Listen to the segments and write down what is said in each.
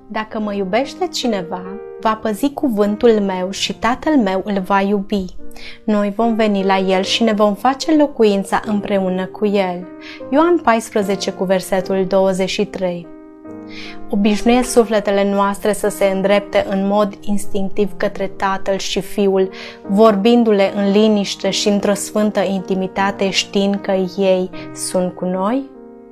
Dacă mă iubește cineva, va păzi cuvântul meu și Tatăl meu îl va iubi. Noi vom veni la el și ne vom face locuința împreună cu el. Ioan 14 cu versetul 23. Obișnuiesc sufletele noastre să se îndrepte în mod instinctiv către Tatăl și Fiul, vorbindu-le în liniște și într-o sfântă intimitate, știind că ei sunt cu noi?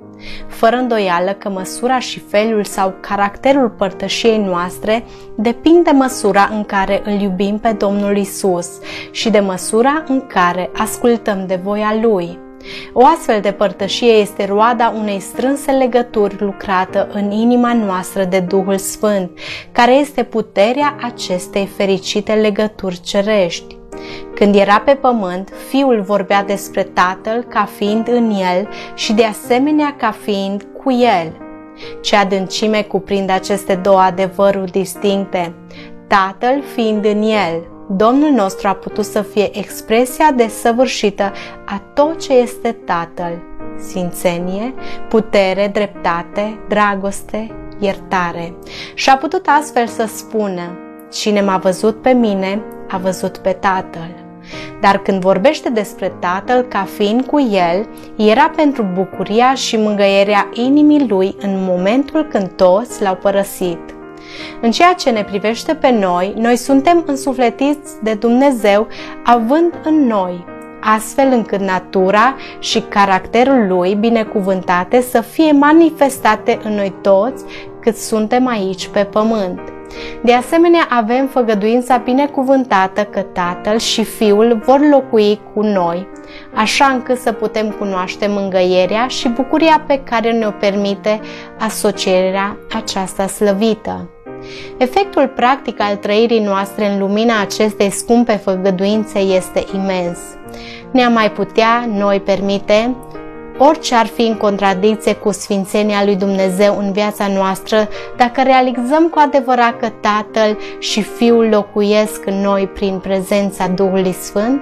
Fără îndoială că măsura și felul sau caracterul părtășiei noastre depind de măsura în care îl iubim pe Domnul Isus și de măsura în care ascultăm de voia Lui. O astfel de părtășie este roada unei strânse legături lucrată în inima noastră de Duhul Sfânt, care este puterea acestei fericite legături cerești. Când era pe pământ, Fiul vorbea despre Tatăl ca fiind în El și de asemenea ca fiind cu El. Ce adâncime cuprind aceste două adevăruri distincte? Tatăl fiind în El. Domnul nostru a putut să fie expresia desăvârșită a tot ce este Tatăl: sfințenie, putere, dreptate, dragoste, iertare. Și a putut astfel să spună: cine m-a văzut pe mine, a văzut pe Tatăl. Dar când vorbește despre Tatăl ca fiind cu El, era pentru bucuria și mângâierea inimii Lui în momentul când toți L-au părăsit. În ceea ce ne privește pe noi, noi suntem însufletiți de Dumnezeu având în noi, astfel încât natura și caracterul Lui binecuvântate să fie manifestate în noi toți cât suntem aici pe pământ. De asemenea, avem făgăduința binecuvântată că Tatăl și Fiul vor locui cu noi, așa încât să putem cunoaște mângâierea și bucuria pe care ne-o permite asocierea aceasta slăvită. Efectul practic al trăirii noastre în lumina acestei scumpe făgăduințe este imens. Ne-am mai putea noi permite orice ar fi în contradicție cu sfințenia lui Dumnezeu în viața noastră dacă realizăm cu adevărat că Tatăl și Fiul locuiesc în noi prin prezența Duhului Sfânt?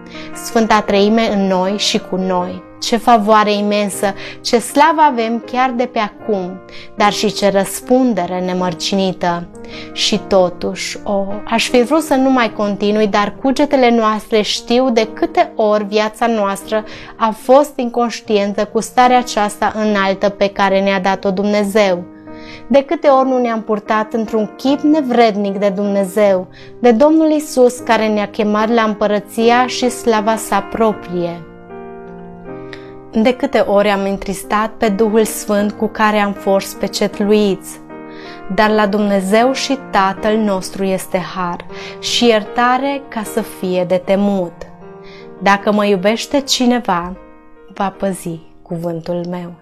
Sfânta Treime în noi și cu noi. Ce favoare imensă, ce slavă avem chiar de pe acum, dar și ce răspundere nemărginită. Și totuși, aș fi vrut să nu mai continui, dar cugetele noastre știu de câte ori viața noastră a fost inconștientă cu starea aceasta înaltă pe care ne-a dat-o Dumnezeu. De câte ori nu ne-am purtat într-un chip nevrednic de Dumnezeu, de Domnul Isus care ne-a chemat la împărăția și slava sa proprie. De câte ori am întristat pe Duhul Sfânt cu care am fost pecetluiți. Dar la Dumnezeu și Tatăl nostru este har și iertare ca să fie de temut. Dacă mă iubește cineva, va păzi cuvântul meu.